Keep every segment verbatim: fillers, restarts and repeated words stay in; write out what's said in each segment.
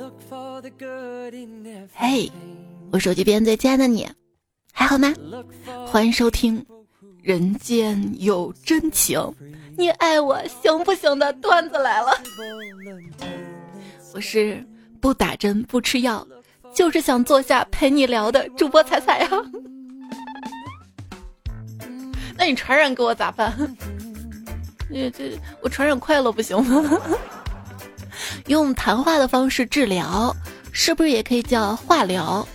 嘿，我手机边最亲爱的你还好吗？欢迎收听人间有真情，你爱我行不行的段子来了。我是不打针不吃药，就是想坐下陪你聊的主播彩彩啊。那你传染给我咋办？这这我传染快乐不行吗？用谈话的方式治疗，是不是也可以叫化疗？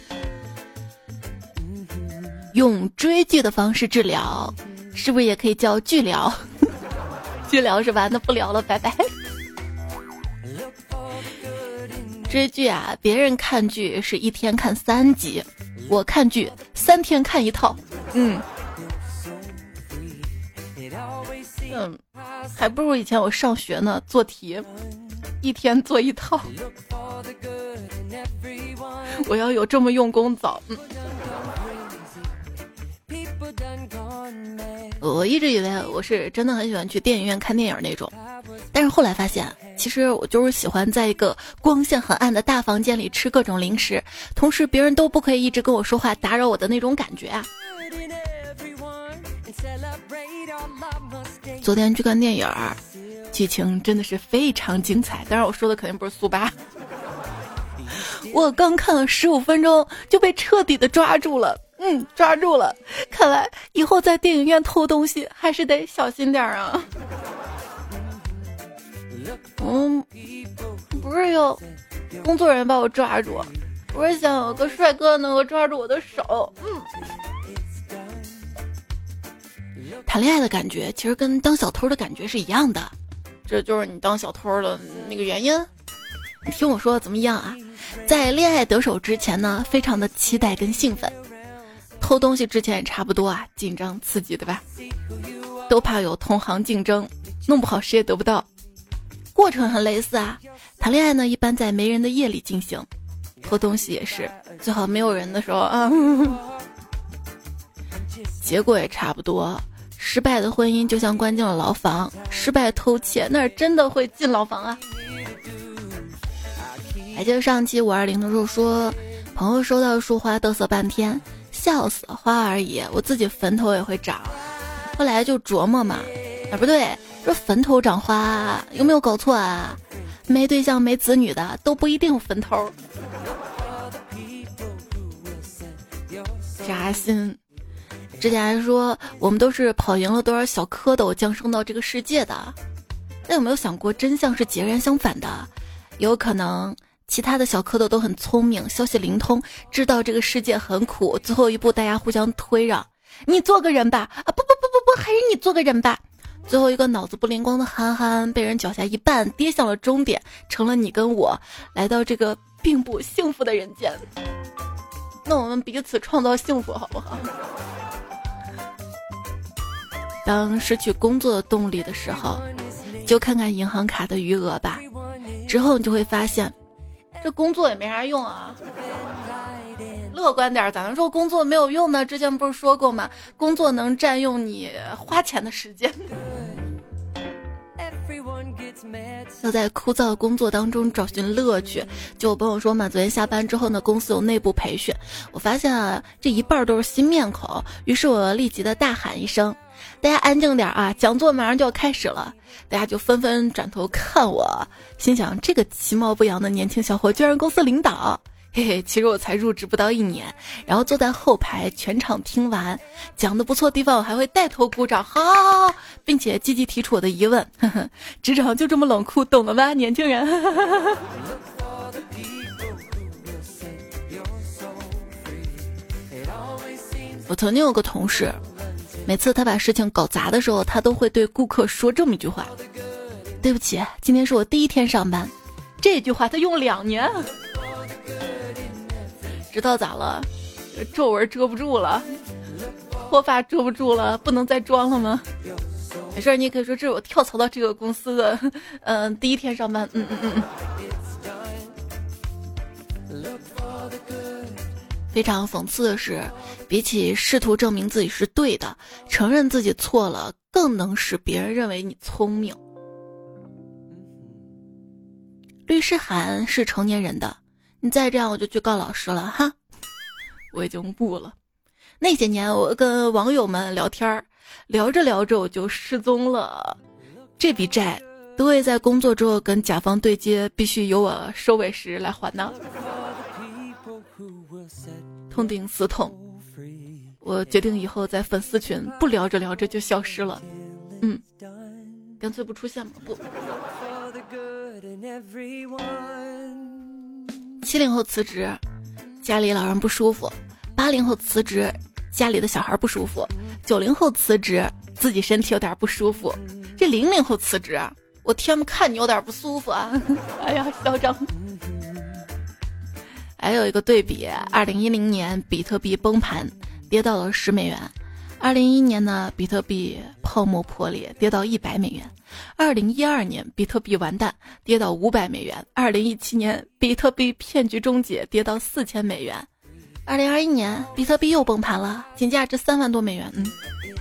用追剧的方式治疗，是不是也可以叫剧疗？剧疗是吧？那不聊了，拜拜。追剧啊，别人看剧是一天看三集，我看剧三天看一套。嗯嗯，还不如以前我上学呢，做题一天做一套。我要有这么用功早。嗯，我一直以为我是真的很喜欢去电影院看电影那种，但是后来发现，其实我就是喜欢在一个光线很暗的大房间里吃各种零食，同时别人都不可以一直跟我说话打扰我的那种感觉啊。昨天去看电影，剧情真的是非常精彩，当然我说的肯定不是苏八。我刚看了十五分钟就被彻底的抓住了，嗯，抓住了。看来以后在电影院偷东西还是得小心点啊。嗯，不是有工作人员把我抓住，我是想有个帅哥能够抓住我的手。嗯，谈恋爱的感觉其实跟当小偷的感觉是一样的，这就是你当小偷的那个原因。你听我说的怎么样啊？在恋爱得手之前呢，非常的期待跟兴奋，偷东西之前也差不多啊，紧张刺激，对吧？都怕有同行竞争，弄不好谁也得不到。过程很类似啊，谈恋爱呢一般在没人的夜里进行，偷东西也是最好没有人的时候啊。结果也差不多，失败的婚姻就像关进了牢房，失败偷窃那真的会进牢房啊。还记得上期五二零的时候说，朋友收到束花嘚瑟半天，笑死，花而已，我自己坟头也会长。后来就琢磨嘛，啊不对，说坟头长花有没有搞错啊？没对象没子女的都不一定坟头。扎心。之前还说我们都是跑赢了多少小蝌蚪降生到这个世界的，那有没有想过真相是截然相反的？有可能其他的小蝌蚪都很聪明，消息灵通，知道这个世界很苦，最后一步大家互相推让，你做个人吧，啊不不不不不，还是你做个人吧。最后一个脑子不灵光的憨憨被人脚下一绊，跌向了终点，成了你跟我，来到这个并不幸福的人间。那我们彼此创造幸福好不好？当失去工作的动力的时候，就看看银行卡的余额吧，之后你就会发现这工作也没啥用啊。乐观点，咋能说工作没有用呢？之前不是说过吗？工作能占用你花钱的时间。要在枯燥的工作当中找寻乐趣。就我朋友说嘛，昨天下班之后呢，公司有内部培训，我发现啊，这一半都是新面孔，于是我立即的大喊一声，大家安静点啊，讲座马上就要开始了。大家就纷纷转头看我，心想这个其貌不扬的年轻小伙居然公司领导。嘿嘿，其实我才入职不到一年，然后坐在后排全场听完，讲的不错的地方我还会带头鼓掌，好好好，并且积极提出我的疑问。呵呵，职场就这么冷酷，懂了吧年轻人？呵呵呵。我曾经有个同事，每次他把事情搞砸的时候，他都会对顾客说这么一句话，对不起，今天是我第一天上班。这句话他用两年，知道咋了？皱纹遮不住了，脱发遮不住了，不能再装了吗？没事，你也可以说这是我跳槽到这个公司的嗯、呃、第一天上班。嗯嗯嗯嗯。非常讽刺的是，比起试图证明自己是对的，承认自己错了更能使别人认为你聪明。 律师函是成年人的，你再这样我就去告老师了哈。我已经悟了。那些年我跟网友们聊天，聊着聊着我就失踪了，这笔债都会在工作之后跟甲方对接，必须由我收尾时来还呢。痛定思痛，我决定以后在粉丝群不聊着聊着就消失了。嗯，干脆不出现嘛。不，七零后辞职，家里老人不舒服；八零后辞职，家里的小孩不舒服；九零后辞职，自己身体有点不舒服；这零零后辞职，我天，看你有点不舒服啊！哎呀，嚣张。还有一个对比，二零一零年比特币崩盘，跌到了十美元；二零一一年呢，比特币泡沫破裂，跌到一百美元；二零一二年比特币完蛋，跌到五百美元；二零一七年比特币骗局终结，跌到四千美元；二零二一年比特币又崩盘了，仅价值三万多美元。嗯，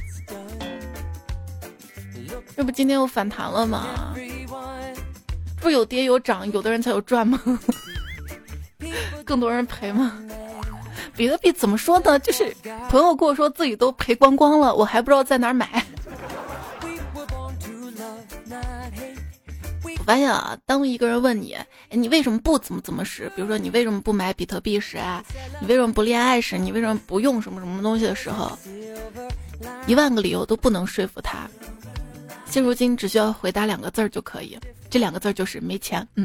这不今天又反弹了吗？不有跌有涨，有的人才有赚吗？更多人赔吗？比特币怎么说呢？就是朋友跟我说自己都赔光光了，我还不知道在哪儿买。我发现啊，当一个人问你，哎，你为什么不怎么怎么时，比如说你为什么不买比特币时啊，你为什么不恋爱时，你为什么不用什么什么东西的时候，一万个理由都不能说服他。现如今只需要回答两个字儿就可以，这两个字儿就是没钱。嗯。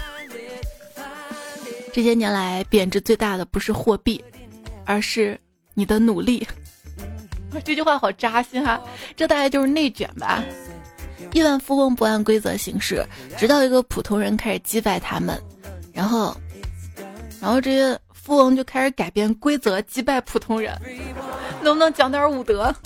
这些年来贬值最大的不是货币，而是你的努力。这句话好扎心哈，这大概就是内卷吧。亿万富翁不按规则行事，直到一个普通人开始击败他们，然后然后这些富翁就开始改变规则击败普通人。能不能讲点武德？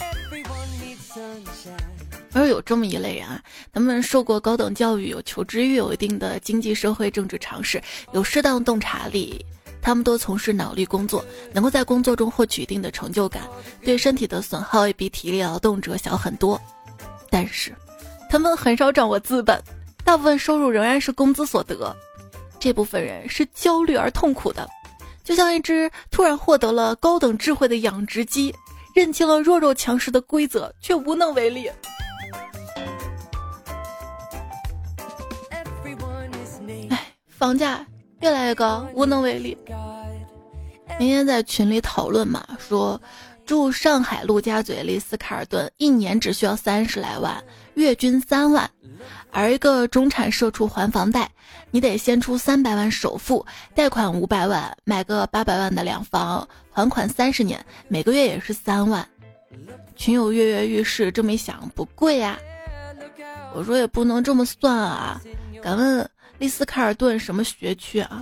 而有这么一类人啊，他们受过高等教育，有求知欲，有一定的经济社会政治常识，有适当洞察力，他们都从事脑力工作，能够在工作中获取一定的成就感，对身体的损耗也比体力劳动者小很多。但是他们很少掌握资本，大部分收入仍然是工资所得，这部分人是焦虑而痛苦的，就像一只突然获得了高等智慧的养殖鸡，认清了弱肉强食的规则，却无能为力。房价越来越高，无能为力。明天在群里讨论嘛，说住上海陆家嘴丽思卡尔顿一年只需要三十来万，月均三万，而一个中产社畜还房贷，你得先出三百万首付，贷款五百万，买个八百万的两房，还款三十年，每个月也是三万。群友跃跃欲试，这么一想不贵呀、啊。我说也不能这么算啊，敢问丽思卡尔顿什么学区啊？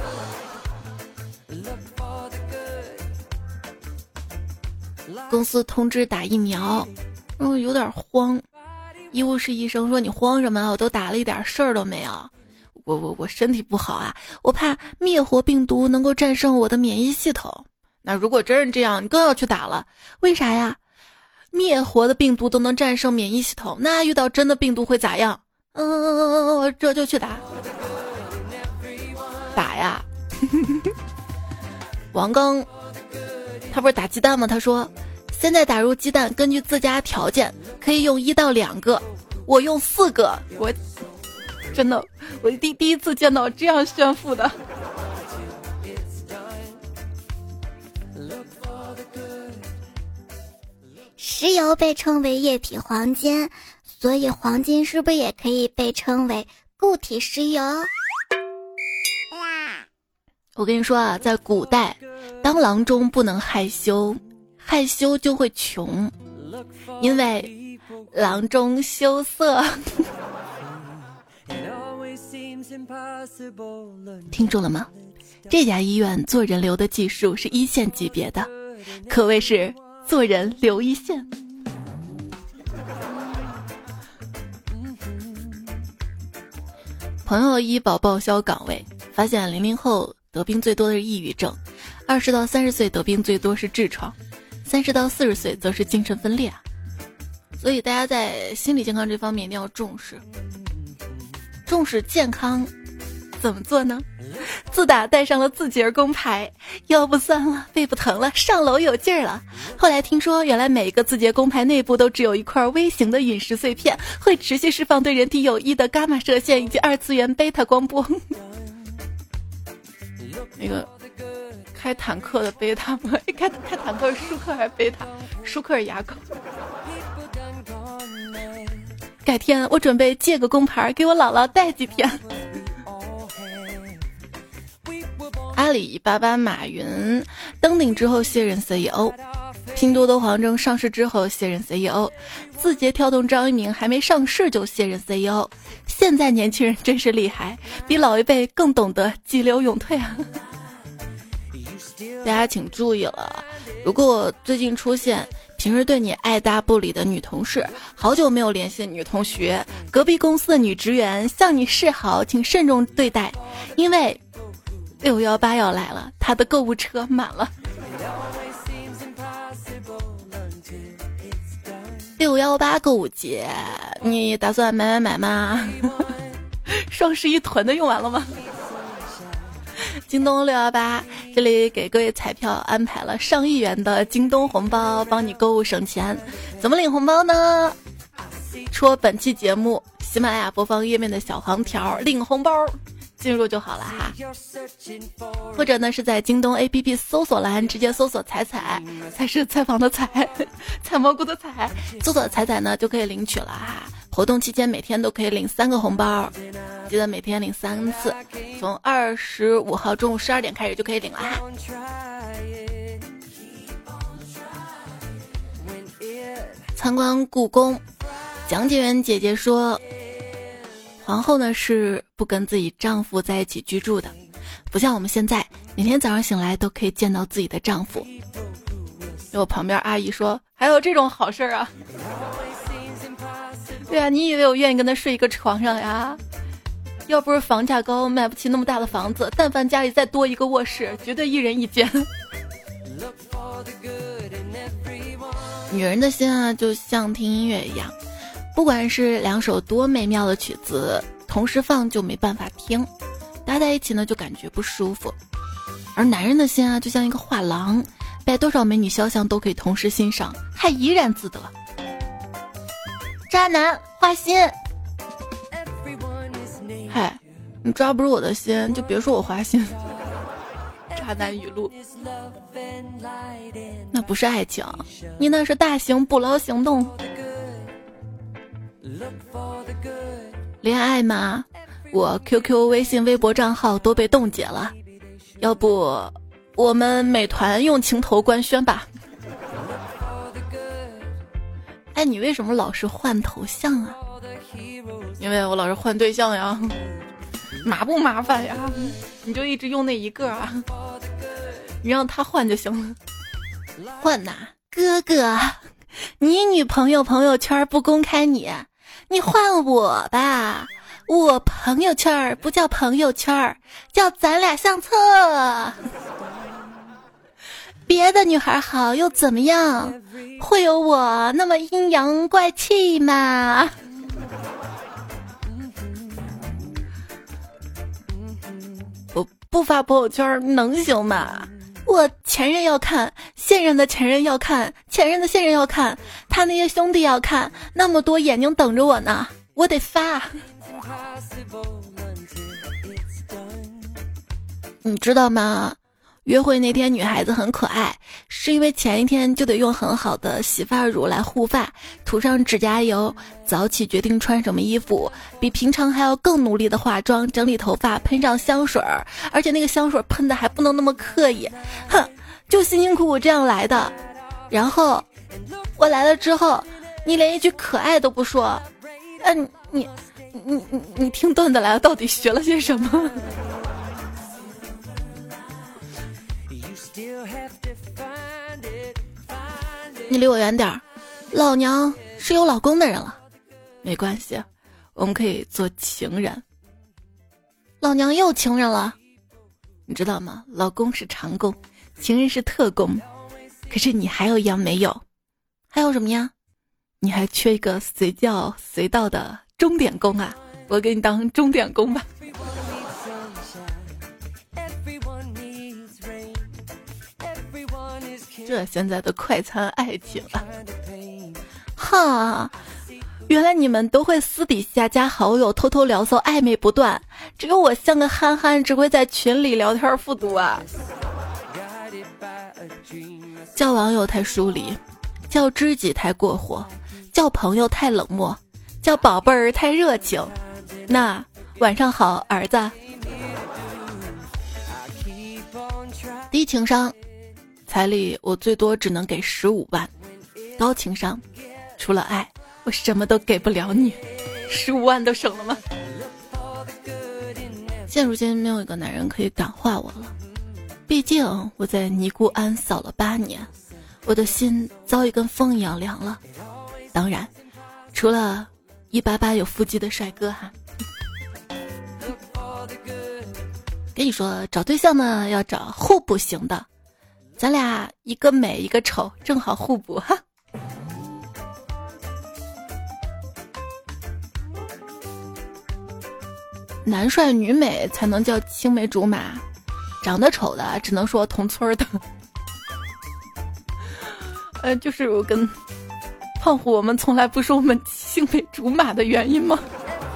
公司通知打疫苗，让我有点慌。医务室医生说：“你慌什么啊？我都打了，一点事儿都没有。我我我身体不好啊，我怕灭活病毒能够战胜我的免疫系统。那如果真是这样，你更要去打了。为啥呀？灭活的病毒都能战胜免疫系统，那遇到真的病毒会咋样？嗯，我这就去打。打呀！王刚，他不是打鸡蛋吗？他说。”现在打入鸡蛋，根据自家条件可以用一到两个，我用四个，我真的我第第一次见到这样炫富的。 石油被称为液体黄金，所以黄金是不是也可以被称为固体石油？ 我跟你说啊，在古代，当郎中不能害羞。害羞就会穷，因为郎中羞涩。听住了吗？这家医院做人流的技术是一线级别的，可谓是做人留一线。朋友医保报销岗位，发现零零后得病最多的是抑郁症，二十到三十岁得病最多是痔疮。三十到四十岁则是精神分裂啊，所以大家在心理健康这方面一定要重视，重视健康， 怎么做呢？自打带上了字节工牌，腰不酸了，背不疼了，上楼有劲儿了。后来听说，原来每个字节工牌内部都只有一块微型的陨石碎片，会持续释放对人体有益的伽马射线以及二次元贝塔光波。那个开坦克的贝塔吗？开开坦克是舒克还是贝塔？舒克是牙膏。改天我准备借个工牌给我姥姥带几天。阿里巴巴马云登顶之后卸任 C E O， 拼多多黄峥上市之后卸任 C E O， 字节跳动张一鸣还没上市就卸任 C E O。 现在年轻人真是厉害，比老一辈更懂得急流勇退啊。大家请注意了，如果最近出现平时对你爱答不理的女同事，好久没有联系的女同学，隔壁公司的女职员向你示好，请慎重对待，因为六一八要来了，她的购物车满了。六一八购物节，你打算买买买吗？双十一囤的用完了吗？京东六一八这里给各位彩票安排了上亿元的京东红包，帮你购物省钱。怎么领红包呢？戳本期节目喜马拉雅播放页面的小黄条领红包，进入就好了哈。或者呢是在京东 A P P 搜索栏直接搜索彩彩，才是采访的采，采蘑菇的采，搜索彩彩呢就可以领取了哈。活动期间每天都可以领三个红包，记得每天领三次，从二十五号中午十二点开始就可以领了哈。参观故宫，讲解员姐姐说，皇后呢是不跟自己丈夫在一起居住的，不像我们现在每天早上醒来都可以见到自己的丈夫。我旁边阿姨说，还有这种好事啊？对啊，你以为我愿意跟他睡一个床上呀？要不是房价高，买不起那么大的房子，但凡家里再多一个卧室，绝对一人一间。女人的心啊，就像听音乐一样，不管是两首多美妙的曲子，同时放就没办法听，搭在一起呢就感觉不舒服。而男人的心啊，就像一个画廊，摆多少美女肖像都可以同时欣赏，还怡然自得。渣男花心，嗨，你抓不住我的心，就别说我花心。渣男语录，那不是爱情，你那是大型捕捞行动。恋爱吗？我 Q Q、微信、微博账号都被冻结了，要不我们美团用情头官宣吧。哎，你为什么老是换头像啊？因为我老是换对象呀，麻不麻烦呀？你就一直用那一个啊，你让他换就行了。换呐，哥哥，你女朋友朋友圈不公开你，你换我吧。我朋友圈不叫朋友圈，叫咱俩相册。别的女孩好又怎么样？会有我那么阴阳怪气吗？我不发朋友圈能行吗？我前任要看，现任的前任要看，前任的现任要看，他那些兄弟要看，那么多眼睛等着我呢，我得发。你知道吗？约会那天女孩子很可爱，是因为前一天就得用很好的洗发乳来护发，涂上指甲油，早起决定穿什么衣服，比平常还要更努力的化妆，整理头发，喷上香水，而且那个香水喷的还不能那么刻意，哼，就辛辛苦苦这样来的。然后我来了之后，你连一句可爱都不说，嗯、呃，你你你你听段子来了，到底学了些什么？你离我远点儿，老娘是有老公的人了。没关系，我们可以做情人。老娘又情人了，你知道吗？老公是长工，情人是特工，可是你还有一样没有，还有什么呀？你还缺一个随叫随到的钟点工啊！我给你当钟点工吧。 这现在的快餐爱情啊，哈，原来你们都会私底下加好友，偷偷聊骚，暧昧不断，只有我像个憨憨，只会在群里聊天复读啊。叫网友太疏离，叫知己太过火，叫朋友太冷漠，叫宝贝儿太热情。那晚上好，儿子。低情商，彩礼我最多只能给十五万。高情商，除了爱，我什么都给不了你。十五万都省了吗？现如今没有一个男人可以感化我了，毕竟我在尼姑庵扫了八年，我的心早已跟风一样凉了。当然，除了一八八有腹肌的帅哥哈。跟你说，找对象呢要找互补型的，咱俩一个美一个丑，正好互补哈。男帅女美才能叫青梅竹马，长得丑的只能说同村的。呃，就是我跟胖虎我们从来不说我们青梅竹马的原因吗？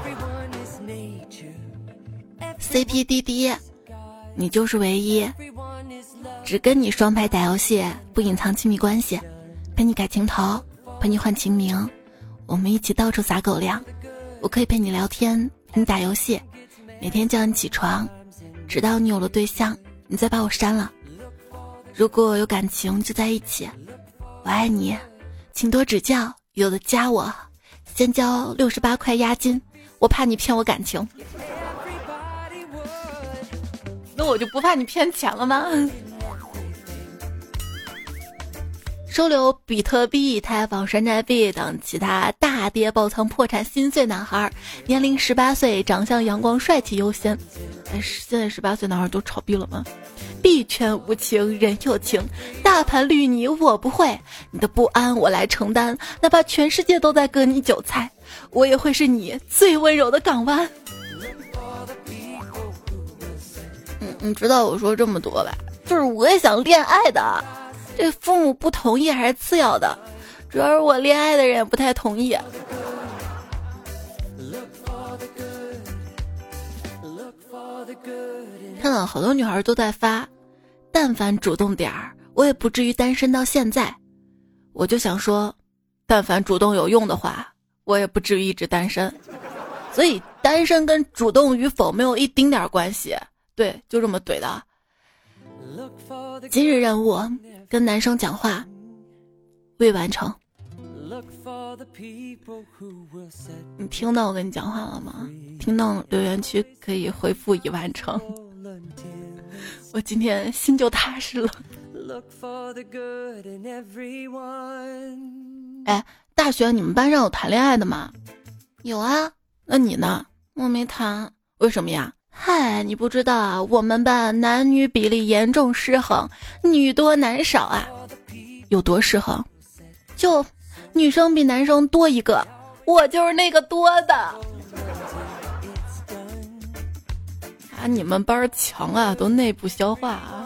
C P 滴滴，你就是唯一，只跟你双排打游戏，不隐藏亲密关系，陪你改情头，陪你换情名，我们一起到处撒狗粮。我可以陪你聊天，陪你打游戏，每天叫你起床，直到你有了对象，你再把我删了。如果有感情就在一起，我爱你，请多指教，有的加我，先交六十八块押金，我怕你骗我感情。那我就不怕你骗钱了吗？收留比特币、太坊山寨币等其他大跌爆仓破产心碎男孩，年龄十八岁，长相阳光帅气优先。哎，现在十八岁男孩都炒币了吗？币圈无情人有情，大盘绿你我不会，你的不安我来承担，哪怕全世界都在割你韭菜，我也会是你最温柔的港湾。嗯，你知道我说这么多吧，就是我也想恋爱的，这父母不同意还是次要的，主要是我恋爱的人也不太同意。看到好多女孩都在发，但凡主动点儿，我也不至于单身到现在。我就想说，但凡主动有用的话，我也不至于一直单身。所以单身跟主动与否没有一丁点关系。对，就这么怼的。今日任务，跟男生讲话，未完成。你听到我跟你讲话了吗？听到留言区可以回复已完成。我今天心就踏实了。哎，大学你们班上有谈恋爱的吗？有啊。那你呢？我没谈。为什么呀？嗨，你不知道啊，我们班男女比例严重失衡，女多男少啊。有多失衡？就女生比男生多一个，我就是那个多的。啊，你们班强啊，都内部消化啊。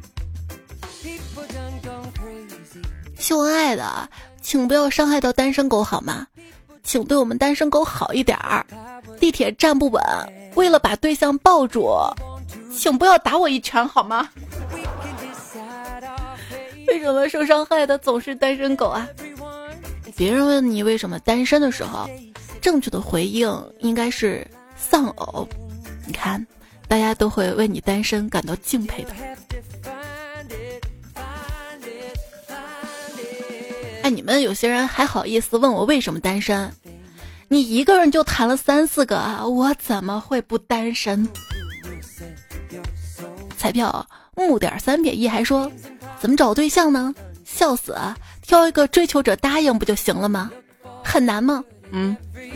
秀恩爱的，请不要伤害到单身狗好吗？请对我们单身狗好一点儿。地铁站不稳，为了把对象抱住，请不要打我一拳好吗？为什么受伤害的总是单身狗啊？别人问你为什么单身的时候，正确的回应应该是丧偶。你看，大家都会为你单身感到敬佩的。哎，你们有些人还好意思问我为什么单身？你一个人就谈了三四个，我怎么会不单身？彩票木点三撇一还说怎么找对象呢？笑死啊！挑一个追求者答应不就行了吗？很难吗？嗯。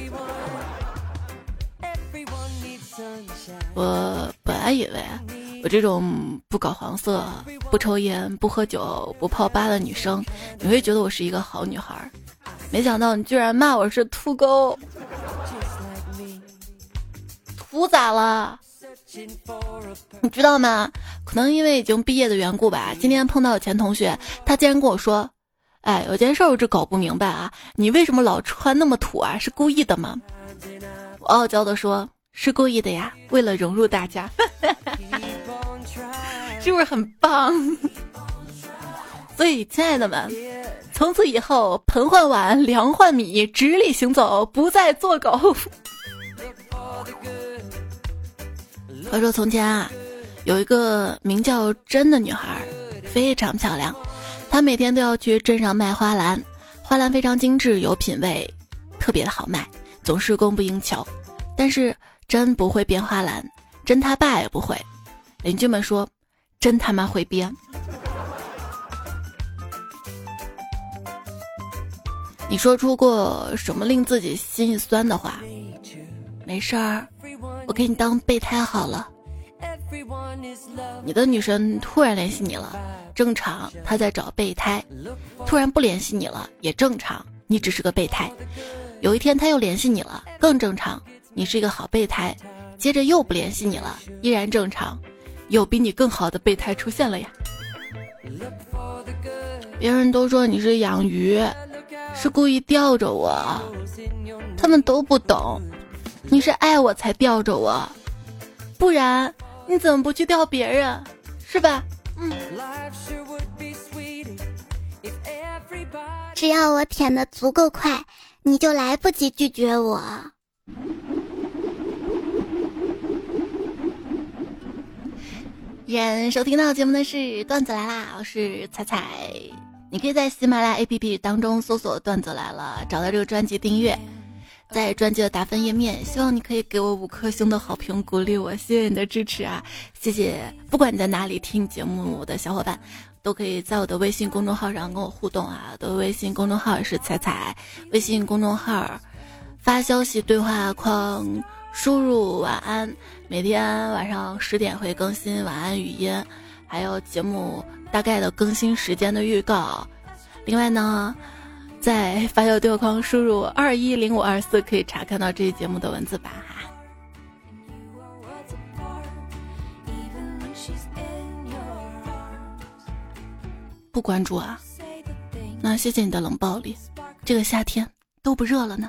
我本来以为我这种不搞黄色、不抽烟、不喝酒、不泡吧的女生，你会觉得我是一个好女孩。没想到你居然骂我是秃钩。秃咋了？ 你知道吗？可能因为已经毕业的缘故吧，今天碰到我前同学，他竟然跟我说，哎，有件事我一直搞不明白啊，你为什么老穿那么土啊？是故意的吗？我傲娇的说，是故意的呀，为了融入大家。是不是很棒？所以亲爱的们，从此以后盆换碗粮换米，直立行走，不再做狗。话说从前啊，有一个名叫珍的女孩，非常漂亮，她每天都要去镇上卖花篮，花篮非常精致，有品味，特别的好卖，总是供不应求。但是珍不会编花篮，珍她爸也不会，邻居们说真他妈会编。你说出过什么令自己心一酸的话？没事儿，我给你当备胎好了。你的女神突然联系你了，正常，她在找备胎。突然不联系你了，也正常，你只是个备胎。有一天她又联系你了，更正常，你是一个好备胎。接着又不联系你了，依然正常，有比你更好的备胎出现了呀。别人都说你是养鱼，是故意吊着我，他们都不懂，你是爱我才吊着我，不然你怎么不去吊别人，是吧？嗯。 只要我舔得足够快，你就来不及拒绝我。 人收听到节目的是段子来啦，我是彩彩。你可以在喜马拉雅 A P P 当中搜索段子来了，找到这个专辑订阅，在专辑的打分页面，希望你可以给我五颗星的好评鼓励我，谢谢你的支持啊，谢谢。不管你在哪里听节目的小伙伴，都可以在我的微信公众号上跟我互动啊，我的微信公众号是彩彩，微信公众号发消息对话框输入晚安，每天晚上十点会更新晚安语音，还有节目大概的更新时间的预告。另外呢，在发消对话框输入二一零五二四可以查看到这一节目的文字版哈。不关注啊，那谢谢你的冷暴力，这个夏天都不热了呢。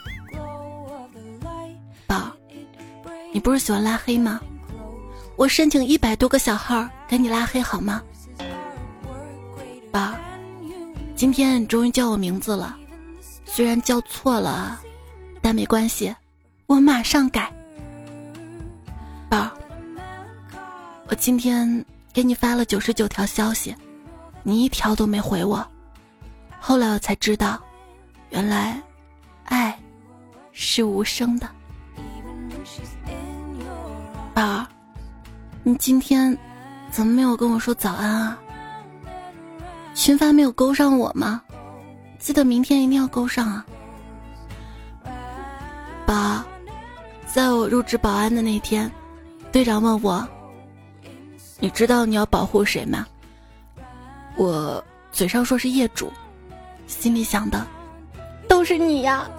宝，你不是喜欢拉黑吗？我申请一百多个小号给你拉黑好吗？宝，今天你终于叫我名字了，虽然叫错了，但没关系，我马上改。宝，我今天给你发了九十九条消息，你一条都没回我，后来我才知道，原来爱是无声的。宝儿，你今天怎么没有跟我说早安啊？群发没有勾上我吗？记得明天一定要勾上啊。宝儿，在我入职保安的那天，队长问我，你知道你要保护谁吗？我嘴上说是业主，心里想的都是你呀。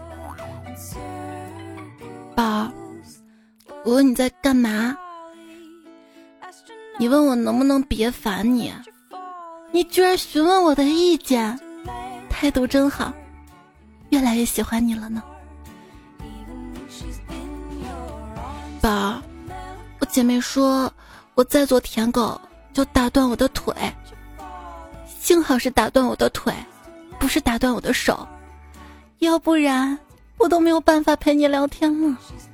宝儿，我问你在干嘛，你问我能不能别烦你，你居然询问我的意见，态度真好，越来越喜欢你了呢。宝儿，我姐妹说我再做舔狗就打断我的腿，幸好是打断我的腿，不是打断我的手，要不然我都没有办法陪你聊天了。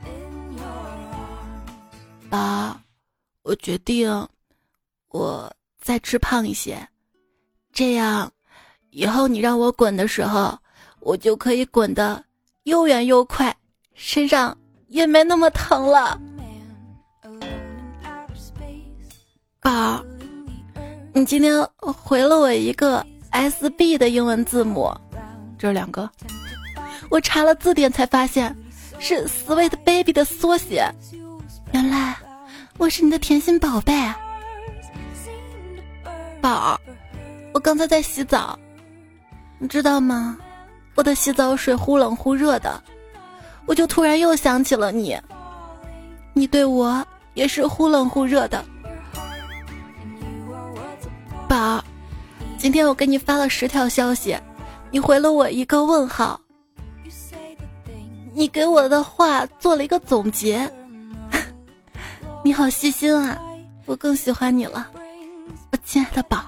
宝，我决定我再吃胖一些，这样以后你让我滚的时候，我就可以滚得又远又快，身上也没那么疼了。宝，你今天回了我一个 S B 的英文字母，这两个我查了字典才发现是 Sweet Baby 的缩写，原来我是你的甜心宝贝。宝，我刚才在洗澡，你知道吗？我的洗澡水忽冷忽热的，我就突然又想起了你，你对我也是忽冷忽热的。宝，今天我给你发了十条消息，你回了我一个问号。你给我的话做了一个总结。你好细心啊，我更喜欢你了，我亲爱的宝。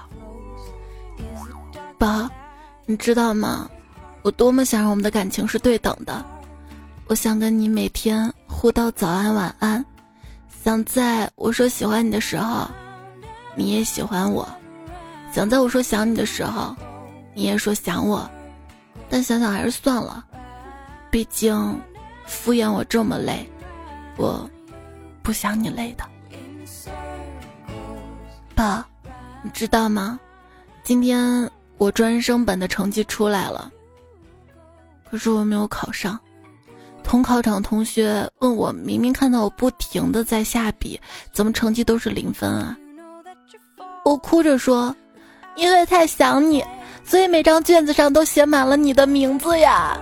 宝，你知道吗？我多么想让我们的感情是对等的。我想跟你每天互道早安晚安，想在我说喜欢你的时候，你也喜欢我，想在我说想你的时候，你也说想我。但想想还是算了，毕竟敷衍我这么累，我不想你累的。爸，你知道吗？今天我专升本的成绩出来了，可是我没有考上。同考场同学问我，明明看到我不停的在下笔，怎么成绩都是零分啊？我哭着说，因为太想你，所以每张卷子上都写满了你的名字呀。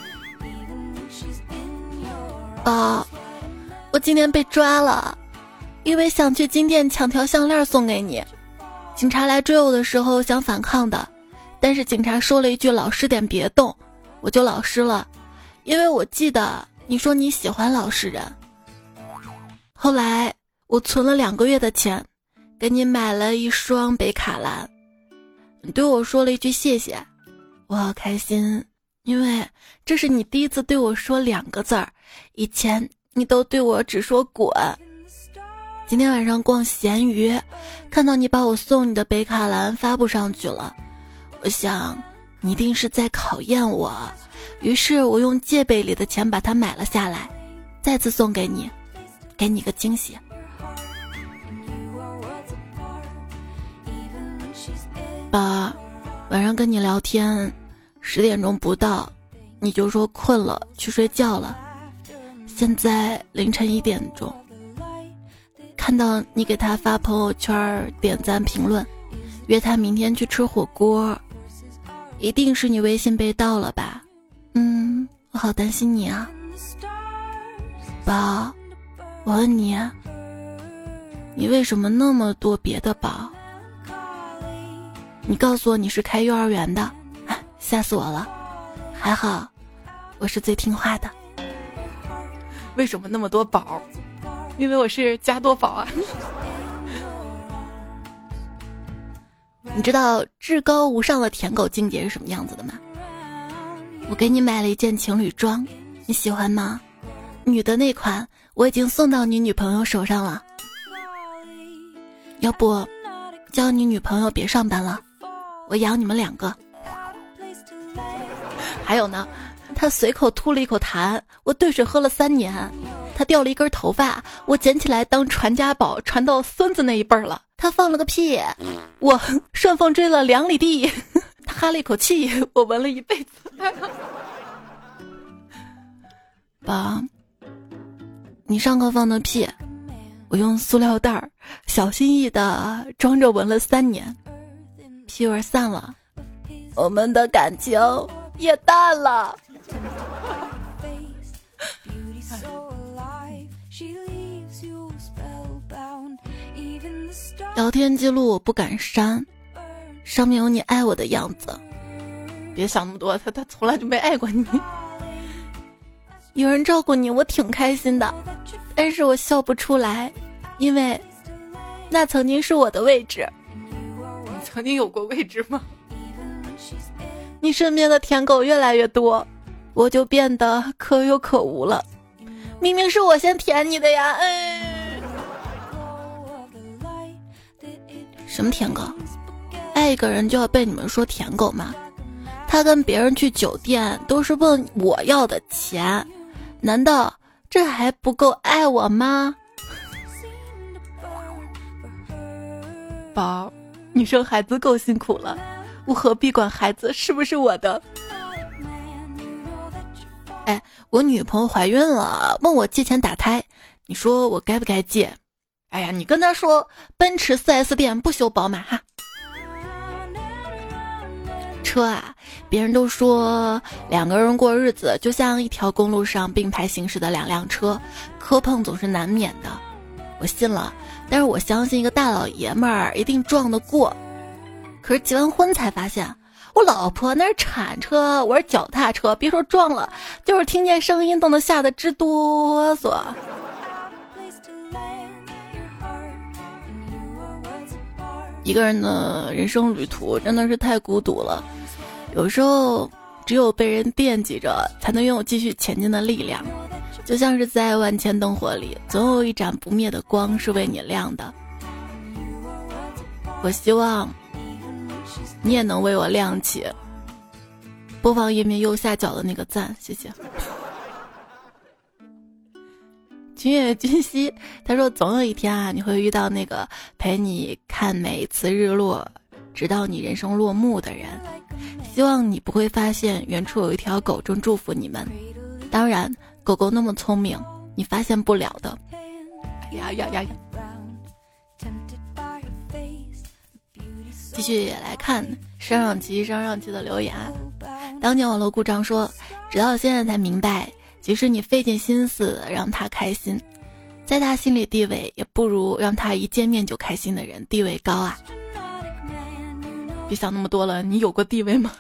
啊，我今天被抓了，因为想去金店抢条项链送给你。警察来追我的时候想反抗的，但是警察说了一句老实点别动，我就老实了，因为我记得你说你喜欢老实人。后来我存了两个月的钱，给你买了一双北卡蓝，你对我说了一句谢谢，我好开心，因为这是你第一次对我说两个字儿，以前你都对我只说滚。今天晚上逛闲鱼，看到你把我送你的北卡蓝发布上去了，我想你一定是在考验我，于是我用借呗里的钱把它买了下来，再次送给你，给你个惊喜。爸，晚上跟你聊天，十点钟不到，你就说困了，去睡觉了。现在凌晨一点钟，看到你给他发朋友圈点赞评论，约他明天去吃火锅，一定是你微信被盗了吧？嗯，我好担心你啊。宝，我问你，你为什么那么多别的宝？你告诉我你是开幼儿园的，吓死我了。还好我是最听话的。为什么那么多宝？因为我是加多宝啊。你知道至高无上的舔狗境界是什么样子的吗？我给你买了一件情侣装，你喜欢吗？女的那款我已经送到你女朋友手上了，要不叫你女朋友别上班了，我养你们两个。还有呢，他随口吐了一口痰，我兑水喝了三年。他掉了一根头发，我捡起来当传家宝，传到孙子那一辈儿了。他放了个屁，我顺风追了两里地。他哈了一口气，我闻了一辈子。爸，你上课放的屁，我用塑料袋儿小心翼翼的装着闻了三年，屁味散了，我们的感情也淡了。聊天记录我不敢删，上面有你爱我的样子。别想那么多，他他从来就没爱过你。有人照顾你，我挺开心的，但是我笑不出来，因为那曾经是我的位置。你曾经有过位置吗？你身边的舔狗越来越多，我就变得可有可无了。明明是我先舔你的呀，哎。什么舔狗？爱一个人就要被你们说舔狗吗？他跟别人去酒店都是问我要的钱，难道这还不够爱我吗？宝，你生孩子够辛苦了，我何必管孩子是不是我的？哎，我女朋友怀孕了，问我借钱打胎，你说我该不该借？哎呀，你跟他说奔驰 四 S 店不修宝马哈。车啊，别人都说两个人过日子就像一条公路上并排行驶的两辆车，磕碰总是难免的。 我信了，但是我相信一个大老爷们儿一定撞得过。可是结完婚才发现，我老婆那是铲车，我是脚踏车，别说撞了，就是听见声音都能吓得直哆嗦。一个人的人生旅途真的是太孤独了，有时候只有被人惦记着，才能拥有继续前进的力量。就像是在万千灯火里，总有一盏不灭的光是为你亮的。我希望你也能为我亮起。播放页面右下角的那个赞，谢谢。君越君兮，他说总有一天啊，你会遇到那个陪你看每次日落直到你人生落幕的人。希望你不会发现远处有一条狗正祝福你们，当然狗狗那么聪明你发现不了的。哎呀呀呀！继续来看上上期上上期的留言。当年网络故障说，直到现在才明白，即使你费尽心思让他开心，在他心里地位也不如让他一见面就开心的人地位高啊。别想那么多了，你有过地位吗？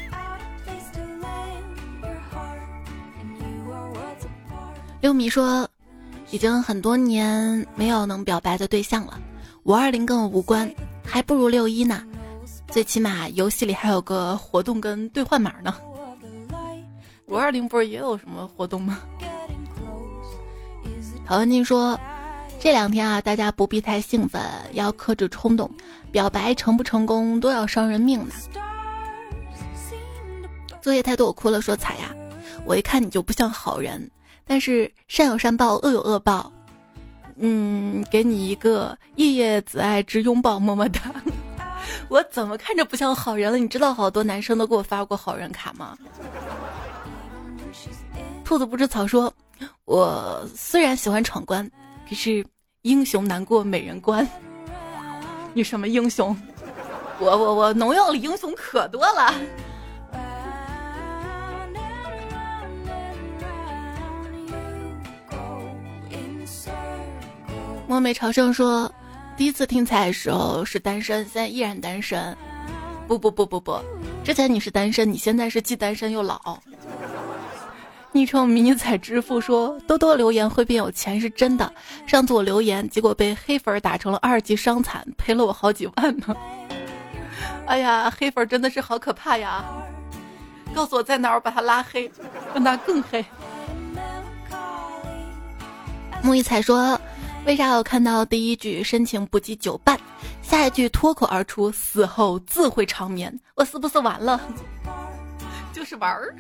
六米说，已经很多年没有能表白的对象了，五二零跟我无关，还不如六一呢，最起码游戏里还有个活动跟兑换码呢。五二零不是也有什么活动吗？陶文静说，这两天啊，大家不必太兴奋，要克制冲动，表白成不成功都要伤人命呢。作业太多我哭了说，彩呀，我一看你就不像好人，但是善有善报恶有恶报，嗯，给你一个夜夜子爱之拥抱，么么哒。我怎么看着不像好人了？你知道好多男生都给我发过好人卡吗？兔子不知草说，我虽然喜欢闯关，可是英雄难过美人关。你什么英雄？我我我农药里英雄可多了。墨美朝圣说，第一次听彩的时候是单身，现在依然单身。不不不不不，之前你是单身，你现在是既单身又老。昵称迷你彩支付说，多多留言会变有钱是真的，上次我留言结果被黑粉打成了二级伤残，赔了我好几万呢。哎呀，黑粉真的是好可怕呀，告诉我在哪儿，我把他拉黑，让他更黑。木一彩说，为啥我看到第一句深情不及久伴，下一句脱口而出死后自会长眠，我是不是完了？就是玩儿。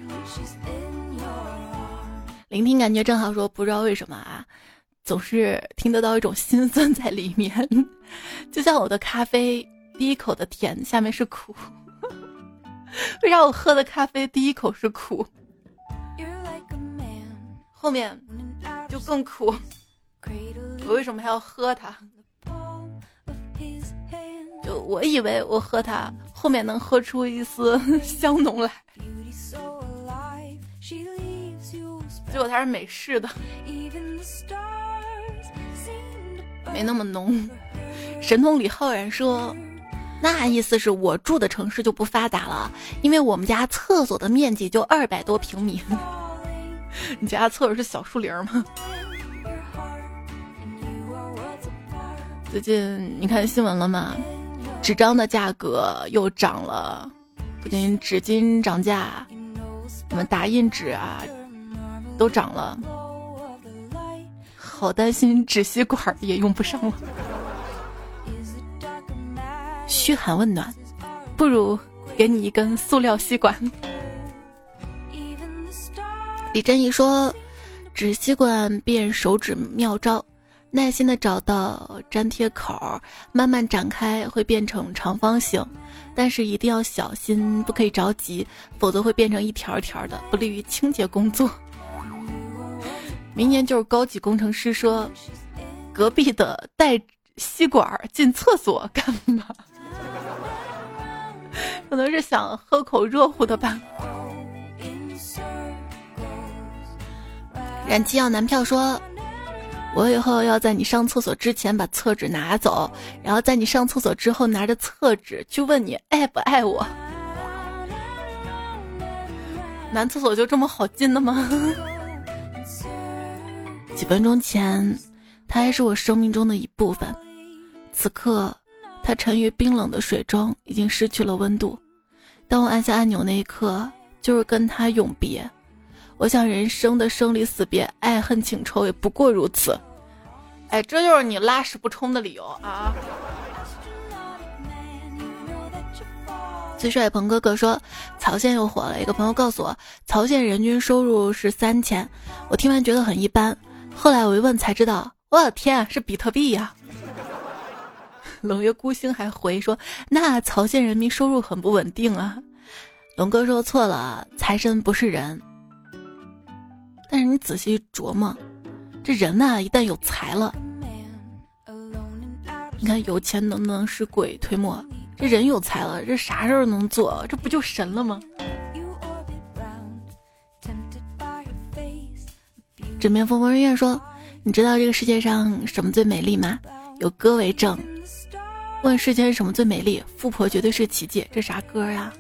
聆听感觉正好说，不知道为什么啊，总是听得到一种心酸在里面，就像我的咖啡第一口的甜下面是苦。为啥我喝的咖啡第一口是苦，后面就更苦？我为什么还要喝它？就我以为我喝它后面能喝出一丝香浓来，结果它是美式的，没那么浓。神通李浩然说，那意思是我住的城市就不发达了，因为我们家厕所的面积就二百多平米。你家厕所是小树林吗？最近你看新闻了吗？纸张的价格又涨了，不仅纸巾涨价，我们打印纸啊都涨了，好担心纸吸管也用不上了。嘘寒问暖，不如给你一根塑料吸管。李真怡说，纸吸管变手指妙招，耐心的找到粘贴口，慢慢展开会变成长方形，但是一定要小心，不可以着急，否则会变成一条一条的，不利于清洁工作。明年就是高级工程师说，隔壁的带吸管进厕所干嘛？可能是想喝口热乎的吧。燃气要男票说， 我以后要在你上厕所之前把厕纸拿走，然后在你上厕所之后拿着厕纸去问你爱不爱我。男厕所就这么好进的吗？几分钟前他还是我生命中的一部分，此刻他沉于冰冷的水中，已经失去了温度。当我按下按钮那一刻，就是跟他永别。我想人生的生离死别，爱恨情仇也不过如此。哎，这就是你拉屎不冲的理由啊！最帅鹏哥哥说曹县又火了，一个朋友告诉我曹县人均收入是三千，我听完觉得很一般，后来我一问才知道，我的天，是比特币呀！冷月孤星还回说那曹县人民收入很不稳定啊。龙哥说错了，财神不是人。但是你仔细琢磨，这人呐、啊，一旦有财了，你看有钱能不能使鬼推磨，这人有才了，这啥事儿能做，这不就神了吗？枕边风风人愿说，你知道这个世界上什么最美丽吗？有歌为证。问世间什么最美丽？富婆绝对是奇迹。这啥歌呀？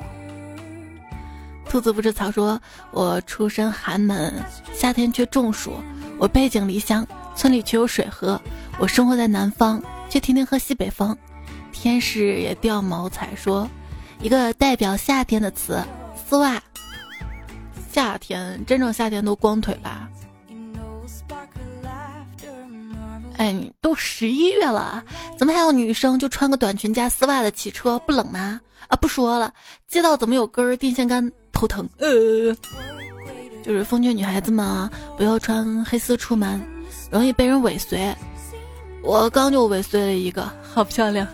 兔子不吃草说，我出身寒门，夏天却中暑，我背井离乡，村里却有水喝，我生活在南方，却天天喝西北风。天使也掉毛彩说，一个代表夏天的词，丝袜。夏天，真正夏天都光腿吧？哎，你都十一月了，怎么还有女生就穿个短裙加丝袜的骑车，不冷吗？啊，不说了，街道怎么有根电线杆，头疼。呃，就是奉劝女孩子们啊，不要穿黑丝出门，容易被人尾随。我刚就尾随了一个，好漂亮。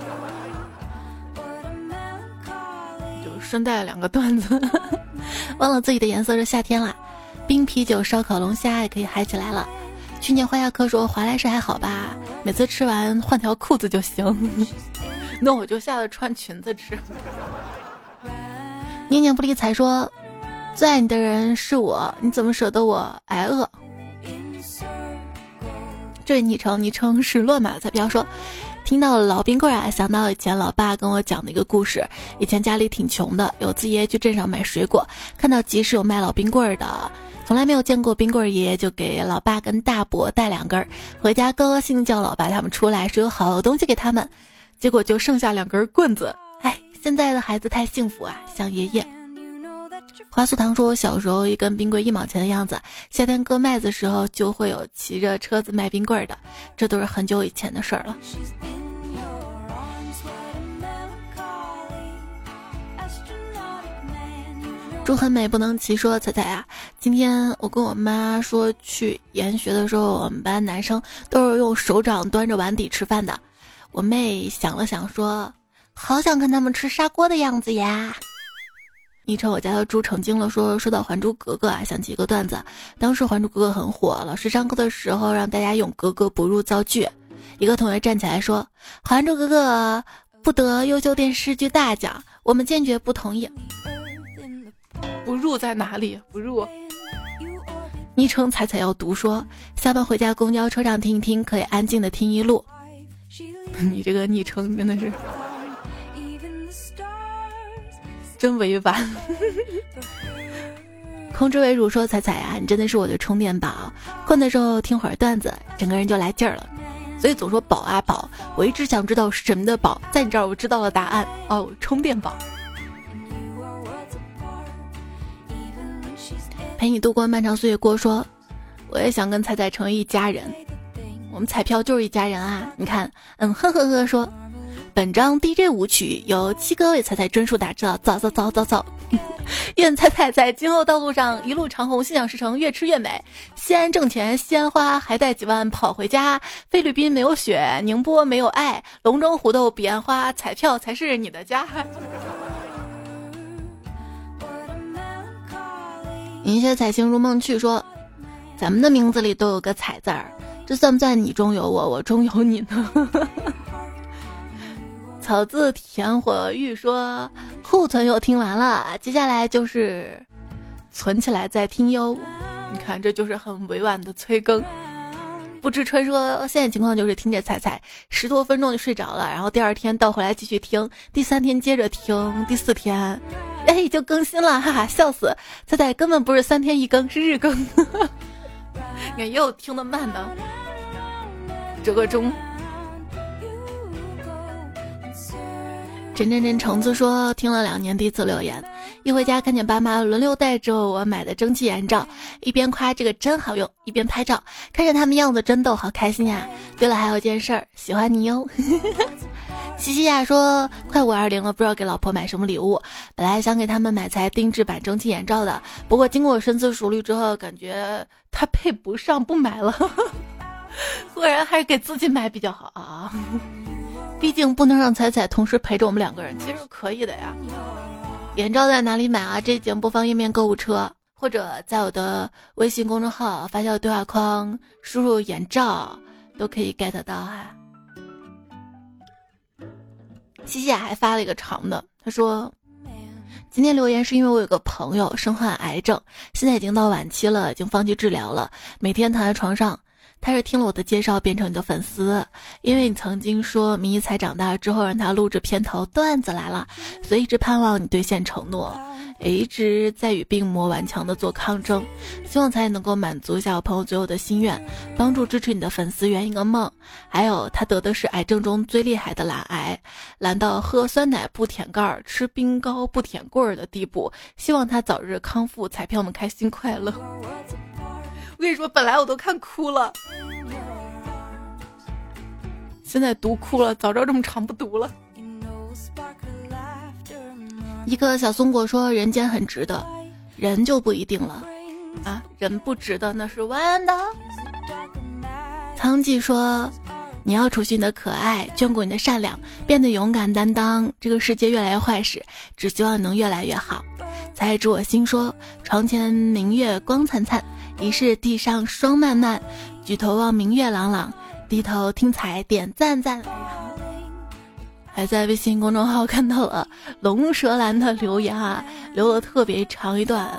就顺带两个段子。忘了自己的颜色是夏天啦，冰啤酒、烧烤、龙虾也可以嗨起来了。去年花亚科说华莱士还好吧，每次吃完换条裤子就行。那我就下次穿裙子吃。念念不离才说，最爱你的人是我，你怎么舍得我挨饿？这位昵称昵称是乱码彩票说，听到了老冰棍啊，想到以前老爸跟我讲的一个故事。以前家里挺穷的，有次爷爷去镇上买水果，看到集市有卖老冰棍的，从来没有见过冰棍，爷爷就给老爸跟大伯带两根，回家高高兴兴叫老爸他们出来，说有好东西给他们，结果就剩下两根棍子。哎，现在的孩子太幸福啊，像爷爷。华素堂说，我小时候一根冰棍一毛钱的样子，夏天割麦子的时候就会有骑着车子卖冰棍的，这都是很久以前的事儿了。朱很美不能骑说，彩彩啊，今天我跟我妈说去研学的时候，我们班男生都是用手掌端着碗底吃饭的。我妹想了想说，好想看他们吃砂锅的样子呀。昵称我家的猪成精了说，说到还珠格格啊，想起一个段子。当时还珠格格很火，老师上课的时候让大家用格格不入造句，一个同学站起来说，还珠格格不得优秀电视剧大奖，我们坚决不同意。不入在哪里？不入。昵称彩彩要读说，下班回家公交车上听一听，可以安静的听一路。你这个昵称真的是真委婉。空之为主说，彩彩啊，你真的是我的充电宝，困的时候听会儿段子，整个人就来劲儿了。所以总说宝啊宝，我一直想知道什么的宝，在你这儿我知道了答案哦，充电宝。陪你度过漫长岁月过说，我也想跟彩彩成为一家人，我们彩票就是一家人啊。你看，嗯呵呵呵说，本章 D J 舞曲由七哥为彩彩专属打造，造造造造造。愿彩彩在今后道路上一路长虹，心想事成，越吃越美。西安挣钱，西安花，还带几万跑回家。菲律宾没有雪，宁波没有爱，龙争虎斗彼岸花，彩票才是你的家。银雪彩星如梦去说，咱们的名字里都有个彩字儿，这算不算你中有我，我中有你呢？草字田火玉说，库存又听完了，接下来就是存起来再听哟。你看，这就是很委婉的催更。 不知春说现在情况就是听着彩彩十多分钟就睡着了，然后第二天倒回来继续听，第三天接着听，第四天哎就更新了，哈哈笑死！彩彩根本不是三天一更，是日更。你看也有听得慢的，这个钟。真真真橙子说听了两年第一次留言，一回家看见爸妈轮流戴着我买的蒸汽眼罩，一边夸这个真好用，一边拍照，看着他们样子真逗，好开心呀！对了，还有件事儿，喜欢你哟。西西亚说快五二零了，不知道给老婆买什么礼物，本来想给他们买台定制版蒸汽眼罩的，不过经过深思熟虑之后，感觉他配不上，不买了。果然还是给自己买比较好啊。毕竟不能让彩彩同时陪着我们两个人，其实可以的呀。眼罩在哪里买啊？这节目播放页面购物车，或者在我的微信公众号发酵对话框输入眼罩都可以 get 到哈。西西还发了一个长的，他说今天留言是因为我有个朋友身患癌症，现在已经到晚期了，已经放弃治疗了，每天躺在床上。他是听了我的介绍变成你的粉丝，因为你曾经说迷彩长大之后让他录制片头段子来了，所以一直盼望你兑现承诺，也一直在与病魔顽强的做抗争，希望才能够满足一下我朋友最后的心愿，帮助支持你的粉丝圆一个梦。还有他得的是癌症中最厉害的懒癌，懒到喝酸奶不舔盖儿，吃冰糕不舔棍儿的地步，希望他早日康复，彩票们开心快乐。我跟你说，本来我都看哭了，现在读哭了，早知道这么长不读了。一个小松果说人间很值得，人就不一定了啊，人不值得那是弯的。苍鹼说你要储蓄你的可爱，眷顾你的善良，变得勇敢担当，这个世界越来越坏时，只希望能越来越好。才知我心说床前明月光灿灿，疑是地上霜漫漫，举头望明月朗朗，低头听彩点赞赞。还在微信公众号看到了龙舌兰的留言啊，留了特别长一段，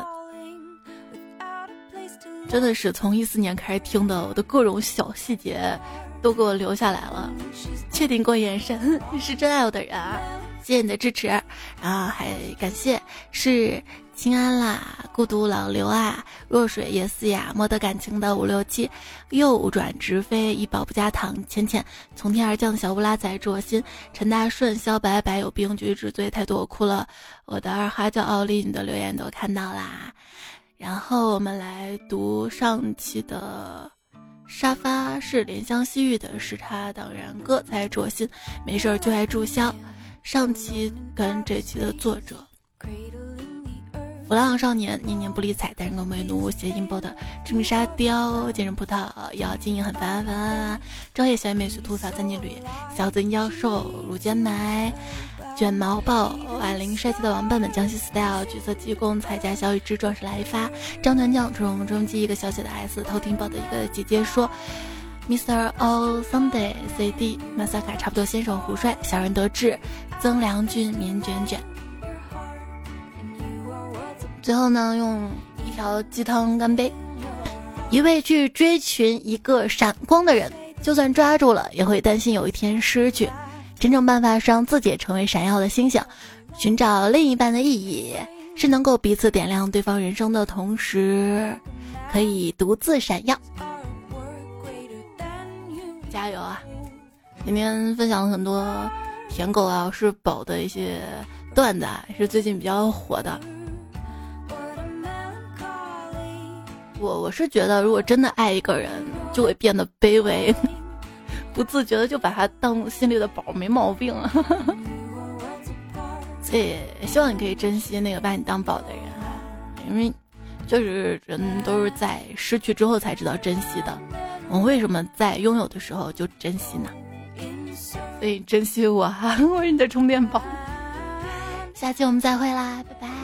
真的是从一四年开始听的，我的各种小细节都给我留下来了。确定过眼神是真爱我的人啊，谢谢你的支持，然后还感谢是清安啦，孤独老刘啊，弱水也似呀，莫得感情的五六七，右转直飞，一宝不加糖，浅浅从天而降的小乌拉仔，祝我心，陈大顺，萧白白有病，举止醉太多我哭了，我的二哈叫奥利，你的留言都看到啦。然后我们来读上期的沙发是怜香惜玉的，是他当然哥才祝我心，没事就爱注销。上期跟这期的作者弗朗少年年年不理睬，但是我为奴谐音包的致命沙雕健身葡萄要经营很烦烦，朝夜小美学吐槽三金旅小子妖兽乳尖埋卷毛豹婉玲帅气的王笨笨江西 style 橘色鸡公彩家小雨之壮士来发张团将中中记一个小写的 S 偷听报的一个姐姐说Mister O Sunday C D 马萨卡差不多先生胡帅小人得志曾良俊棉卷卷。最后呢，用一条鸡汤干杯。一味去追寻一个闪光的人，就算抓住了也会担心有一天失去。真正办法是让自己也成为闪耀的星星，寻找另一半的意义是能够彼此点亮对方人生的同时可以独自闪耀。加油啊！今天分享了很多舔狗啊是宝的一些段子啊，是最近比较火的。我我是觉得如果真的爱一个人就会变得卑微，不自觉的就把他当心里的宝，没毛病啊。所以希望你可以珍惜那个把你当宝的人，因为确实人都是在失去之后才知道珍惜的，我们为什么在拥有的时候就珍惜呢？所以珍惜我哈，我是你的充电宝。下期我们再会啦，拜拜。